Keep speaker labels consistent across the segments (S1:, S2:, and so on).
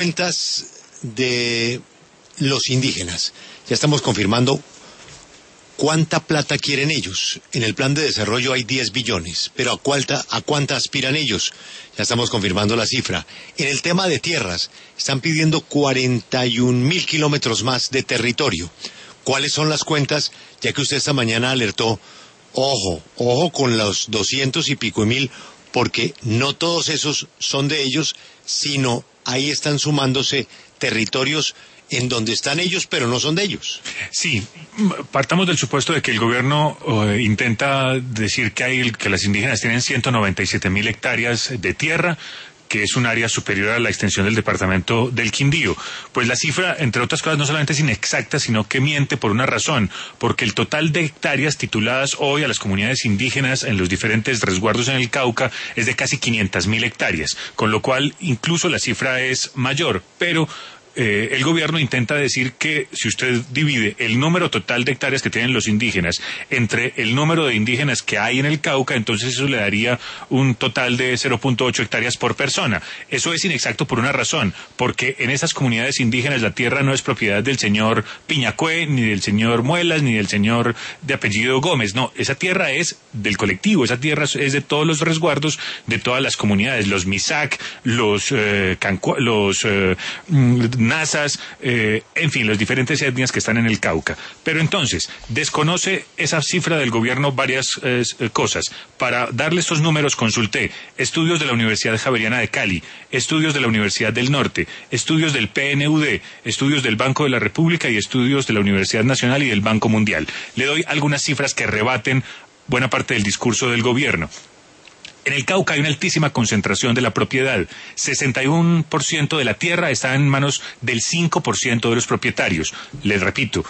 S1: Cuentas de los indígenas. Ya estamos confirmando cuánta plata quieren ellos. En el plan de desarrollo hay 10 billones, pero ¿a cuánta aspiran ellos? Ya estamos confirmando la cifra. En el tema de tierras, están pidiendo 41.000 kilómetros más de territorio. ¿Cuáles son las cuentas? Ya que usted esta mañana alertó, ojo con los 200 y pico mil, porque no todos esos son de ellos, sino ahí están sumándose territorios en donde están ellos, pero no son de ellos.
S2: Sí, partamos del supuesto de que el gobierno intenta decir que las indígenas tienen 197.000 hectáreas de tierra, que es un área superior a la extensión del departamento del Quindío. Pues la cifra, entre otras cosas, no solamente es inexacta, sino que miente por una razón, porque el total de hectáreas tituladas hoy a las comunidades indígenas en los diferentes resguardos en el Cauca es de casi 500.000 hectáreas, con lo cual incluso la cifra es mayor, pero el gobierno intenta decir que si usted divide el número total de hectáreas que tienen los indígenas entre el número de indígenas que hay en el Cauca, entonces eso le daría un total de 0.8 hectáreas por persona. Eso es inexacto por una razón, porque en esas comunidades indígenas la tierra no es propiedad del señor Piñacue, ni del señor Muelas, ni del señor de apellido Gómez. No, esa tierra es del colectivo, esa tierra es de todos los resguardos, de todas las comunidades, los Misak, los Nazas, en fin, las diferentes etnias que están en el Cauca. Pero entonces, desconoce esa cifra del gobierno varias cosas. Para darle estos números consulté estudios de la Universidad Javeriana de Cali, estudios de la Universidad del Norte, estudios del PNUD, estudios del Banco de la República y estudios de la Universidad Nacional y del Banco Mundial. Le doy algunas cifras que rebaten buena parte del discurso del gobierno. En el Cauca hay una altísima concentración de la propiedad. 61% de la tierra está en manos del 5% de los propietarios. Les repito,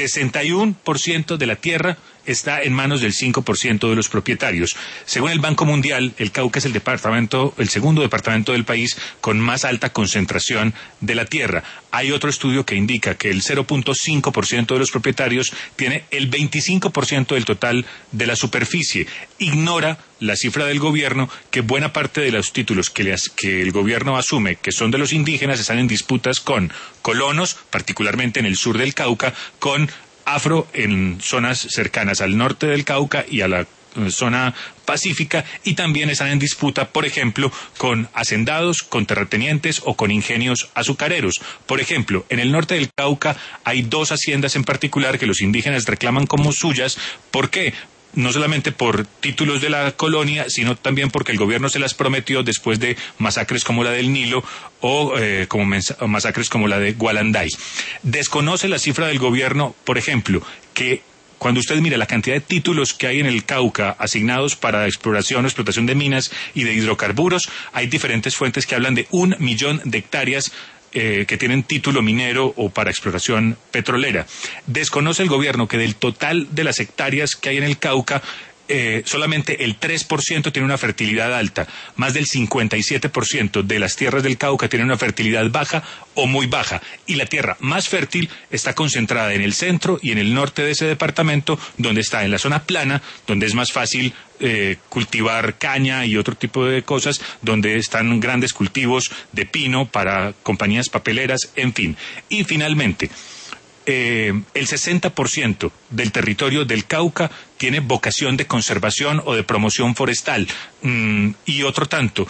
S2: 61% de la tierra está en manos del 5% de los propietarios. Según el Banco Mundial, el Cauca es el segundo departamento del país con más alta concentración de la tierra. Hay otro estudio que indica que el 0.5% de los propietarios tiene el 25% del total de la superficie. Ignora la cifra del gobierno que buena parte de los títulos que el gobierno asume que son de los indígenas están en disputas con colonos, particularmente en el sur del Cauca, con afro en zonas cercanas al norte del Cauca y a la zona pacífica, y también están en disputa, por ejemplo, con hacendados, con terratenientes o con ingenios azucareros. Por ejemplo, en el norte del Cauca hay 2 haciendas en particular que los indígenas reclaman como suyas. ¿Por qué? No solamente por títulos de la colonia, sino también porque el gobierno se las prometió después de masacres como la del Nilo o masacres como la de Gualanday. Desconoce la cifra del gobierno, por ejemplo, que cuando usted mira la cantidad de títulos que hay en el Cauca asignados para exploración o explotación de minas y de hidrocarburos, hay diferentes fuentes que hablan de 1 millón de hectáreas que tienen título minero o para exploración petrolera. Desconoce el gobierno que del total de las hectáreas que hay en el Cauca, solamente el 3% tiene una fertilidad alta. Más del 57% de las tierras del Cauca tienen una fertilidad baja o muy baja. Y la tierra más fértil está concentrada en el centro y en el norte de ese departamento, donde está en la zona plana, donde es más fácil cultivar caña y otro tipo de cosas, donde están grandes cultivos de pino para compañías papeleras, en fin. Y finalmente, el 60% del territorio del Cauca tiene vocación de conservación o de promoción forestal, y otro tanto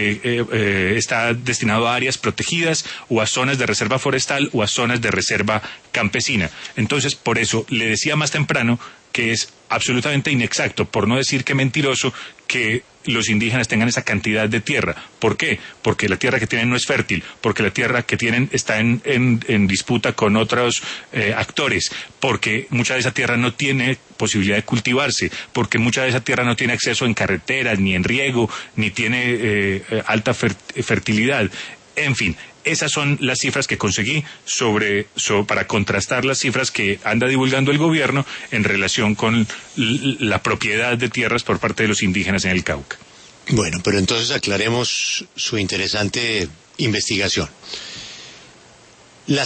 S2: está destinado a áreas protegidas o a zonas de reserva forestal o a zonas de reserva campesina. Entonces, por eso le decía más temprano que es absolutamente inexacto, por no decir que mentiroso, que los indígenas tengan esa cantidad de tierra. ¿Por qué? Porque la tierra que tienen no es fértil, porque la tierra que tienen está en disputa con otros actores, porque mucha de esa tierra no tiene posibilidad de cultivarse, porque mucha de esa tierra no tiene acceso en carreteras, ni en riego, ni tiene alta fertilidad. En fin, esas son las cifras que conseguí para contrastar las cifras que anda divulgando el gobierno en relación con la propiedad de tierras por parte de los indígenas en el Cauca.
S1: Bueno, pero entonces aclaremos su interesante investigación. Las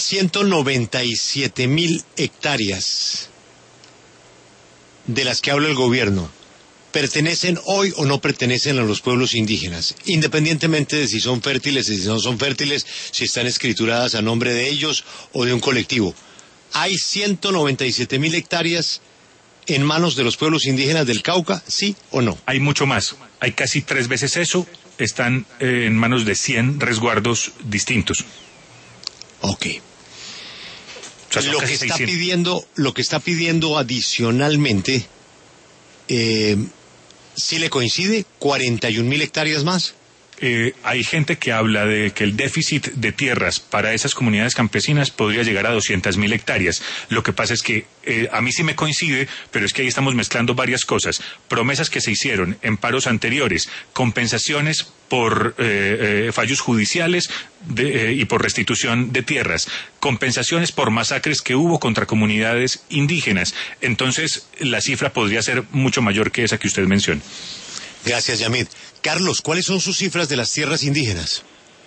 S1: 197.000 hectáreas de las que habla el gobierno, ¿pertenecen hoy o no pertenecen a los pueblos indígenas? Independientemente de si son fértiles, si no son fértiles, si están escrituradas a nombre de ellos o de un colectivo. ¿Hay 197.000 hectáreas en manos de los pueblos indígenas del Cauca, sí o no?
S2: Hay mucho más. Hay casi 3 veces eso. Están en manos de 100 resguardos distintos.
S1: Ok.
S2: O sea,
S1: lo que está pidiendo adicionalmente, ¿sí le coincide? ¿41.000 hectáreas más?
S2: Hay gente que habla de que el déficit de tierras para esas comunidades campesinas podría llegar a 200.000 hectáreas. Lo que pasa es que a mí sí me coincide, pero es que ahí estamos mezclando varias cosas. Promesas que se hicieron en paros anteriores, compensaciones por fallos judiciales y por restitución de tierras, compensaciones por masacres que hubo contra comunidades indígenas. Entonces, la cifra podría ser mucho mayor que esa que usted menciona.
S1: Gracias, Yamid. Carlos, ¿cuáles son sus cifras de las tierras indígenas?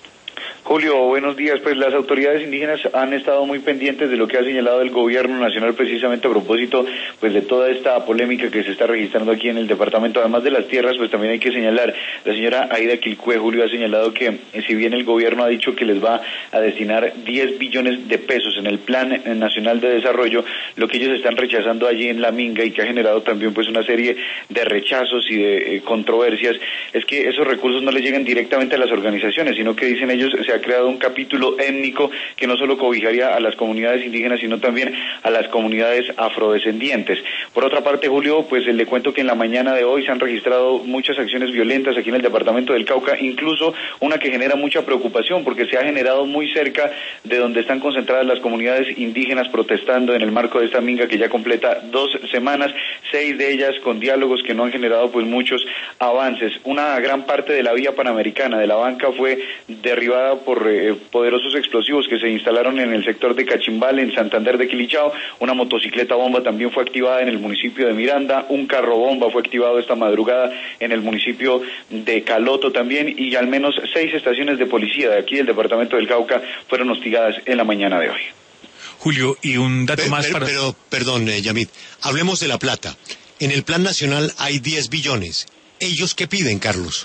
S3: Julio, buenos días. Pues las autoridades indígenas han estado muy pendientes de lo que ha señalado el gobierno nacional precisamente a propósito pues de toda esta polémica que se está registrando aquí en el departamento. Además de las tierras, pues también hay que señalar, la señora Aida Quilcue, Julio, ha señalado que si bien el gobierno ha dicho que les va a destinar 10 billones de pesos en el Plan Nacional de Desarrollo, lo que ellos están rechazando allí en La Minga y que ha generado también pues una serie de rechazos y de controversias, es que esos recursos no les llegan directamente a las organizaciones, sino que dicen ellos se ha creado un capítulo étnico que no solo cobijaría a las comunidades indígenas, sino también a las comunidades afrodescendientes. Por otra parte, Julio, pues le cuento que en la mañana de hoy se han registrado muchas acciones violentas aquí en el departamento del Cauca, incluso una que genera mucha preocupación porque se ha generado muy cerca de donde están concentradas las comunidades indígenas protestando en el marco de esta minga que ya completa 2 semanas, 6 de ellas con diálogos que no han generado pues muchos avances. Una gran parte de la vía panamericana de la banca fue derribada por poderosos explosivos que se instalaron en el sector de Cachimbal, en Santander de Quilichao. Una motocicleta bomba también fue activada en el municipio de Miranda, un carro bomba fue activado esta madrugada en el municipio de Caloto también, y al menos 6 estaciones de policía de aquí del departamento del Cauca fueron hostigadas en la mañana de hoy.
S2: Julio, y un dato más para...
S1: Pero, perdón, Yamid, hablemos de la plata. En el Plan Nacional hay 10 billones. ¿Ellos qué piden, Carlos?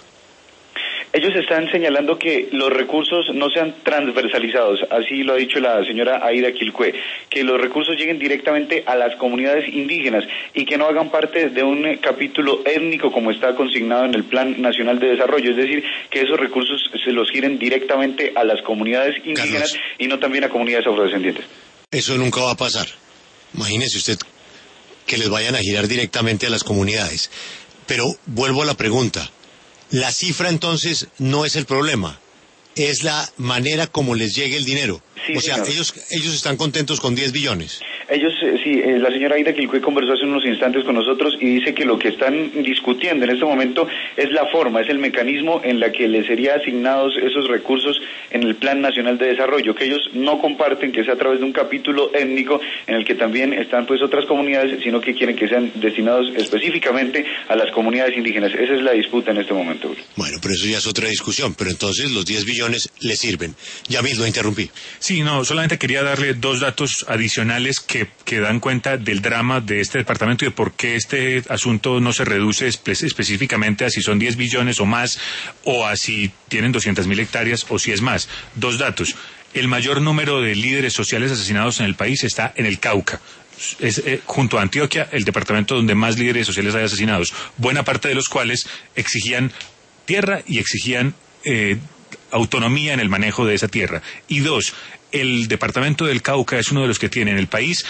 S3: Ellos están señalando que los recursos no sean transversalizados, así lo ha dicho la señora Aida Quilcue, que los recursos lleguen directamente a las comunidades indígenas y que no hagan parte de un capítulo étnico como está consignado en el Plan Nacional de Desarrollo, es decir, que esos recursos se los giren directamente a las comunidades indígenas, Carlos, y no también a comunidades afrodescendientes.
S1: Eso nunca va a pasar. Imagínese usted que les vayan a girar directamente a las comunidades. Pero vuelvo a la pregunta. La cifra entonces no es el problema, es la manera como les llegue el dinero.
S3: Sí,
S1: o sea, ellos están contentos con 10 billones.
S3: Ellos, la señora Aida Quilcue conversó hace unos instantes con nosotros y dice que lo que están discutiendo en este momento es la forma, es el mecanismo en la que les serían asignados esos recursos en el Plan Nacional de Desarrollo, que ellos no comparten que sea a través de un capítulo étnico en el que también están pues otras comunidades, sino que quieren que sean destinados específicamente a las comunidades indígenas. Esa es la disputa en este momento.
S1: Bueno, pero eso ya es otra discusión, pero entonces los 10 billones les sirven. Ya mismo lo interrumpí.
S2: Sí, no, solamente quería darle 2 datos adicionales que dan cuenta del drama de este departamento y de por qué este asunto no se reduce específicamente a si son 10 billones o más, o a si tienen 200.000 hectáreas o si es más. 2 datos. El mayor número de líderes sociales asesinados en el país está en el Cauca. Es junto a Antioquia el departamento donde más líderes sociales hay asesinados, buena parte de los cuales exigían tierra y exigían autonomía en el manejo de esa tierra. Y 2, el departamento del Cauca es uno de los que tiene en el país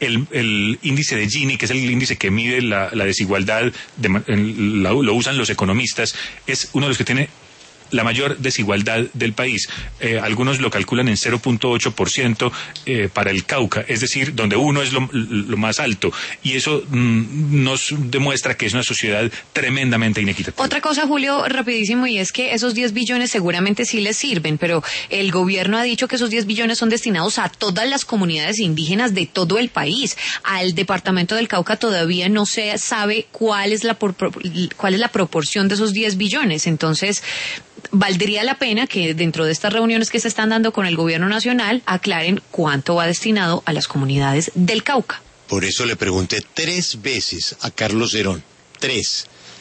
S2: el índice de Gini, que es el índice que mide la desigualdad, lo usan los economistas, es uno de los que tiene la mayor desigualdad del país. Algunos lo calculan en 0.8% para el Cauca, es decir, donde uno es lo más alto, y eso nos demuestra que es una sociedad tremendamente inequitativa.
S4: Otra cosa, Julio, rapidísimo, y es que esos 10 billones seguramente sí les sirven, pero el gobierno ha dicho que esos 10 billones son destinados a todas las comunidades indígenas de todo el país. Al departamento del Cauca todavía no se sabe cuál es la proporción de esos 10 billones, entonces valdría la pena que dentro de estas reuniones que se están dando con el gobierno nacional aclaren cuánto va destinado a las comunidades del Cauca.
S1: Por eso le pregunté 3 veces a Carlos Herón, 3,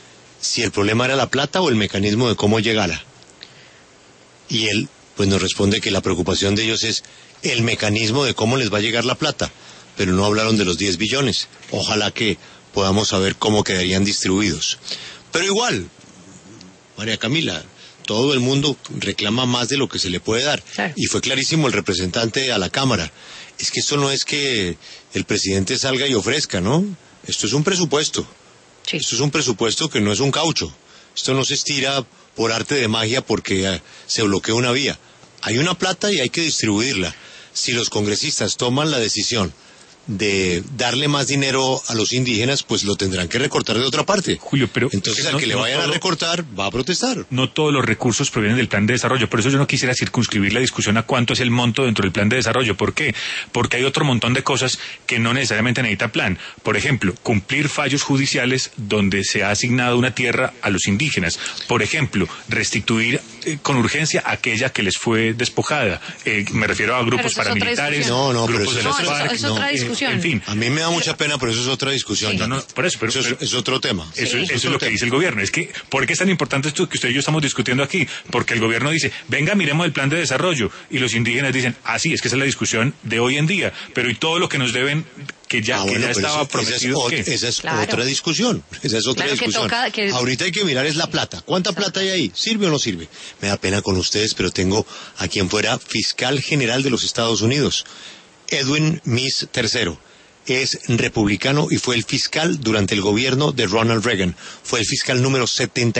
S1: si el problema era la plata o el mecanismo de cómo llegara. Y él, pues nos responde que la preocupación de ellos es el mecanismo de cómo les va a llegar la plata, pero no hablaron de los 10 billones. Ojalá que podamos saber cómo quedarían distribuidos. Pero igual, María Camila, todo el mundo reclama más de lo que se le puede dar.
S4: Claro.
S1: Y fue clarísimo el representante a la Cámara. Es que esto no es que el presidente salga y ofrezca, ¿no? Esto es un presupuesto.
S4: Sí.
S1: Esto es un presupuesto que no es un caucho. Esto no se estira por arte de magia porque se bloquea una vía. Hay una plata y hay que distribuirla. Si los congresistas toman la decisión de darle más dinero a los indígenas, pues lo tendrán que recortar de otra parte.
S2: Julio, pero
S1: entonces al que le vayan a recortar va a protestar.
S2: No todos los recursos provienen del plan de desarrollo, por eso yo no quisiera circunscribir la discusión a cuánto es el monto dentro del plan de desarrollo. ¿Por qué? Porque hay otro montón de cosas que no necesariamente necesita plan. Por ejemplo, cumplir fallos judiciales donde se ha asignado una tierra a los indígenas. Por ejemplo, restituir con urgencia aquella que les fue despojada. Me refiero a grupos paramilitares, grupos de las FARC.
S4: Es otra discusión.
S2: En fin.
S1: A mí me da mucha pena, pero eso es otra discusión.
S2: Sí. No, por eso, pero
S1: es otro tema.
S2: Eso es lo que dice el gobierno. Es que, ¿por qué es tan importante esto que usted y yo estamos discutiendo aquí? Porque el gobierno dice, venga, miremos el plan de desarrollo. Y los indígenas dicen, sí, es que esa es la discusión de hoy en día. Pero y todo lo que nos deben, que ya estaba prometido.
S1: Esa es otra discusión. Esa es otra discusión. Ahorita hay que mirar es la plata. ¿Cuánta plata hay ahí? ¿Sirve o no sirve? Me da pena con ustedes, pero tengo a quien fuera fiscal general de los Estados Unidos, Edwin Meese III. Es republicano y fue el fiscal durante el gobierno de Ronald Reagan. Fue el fiscal número 70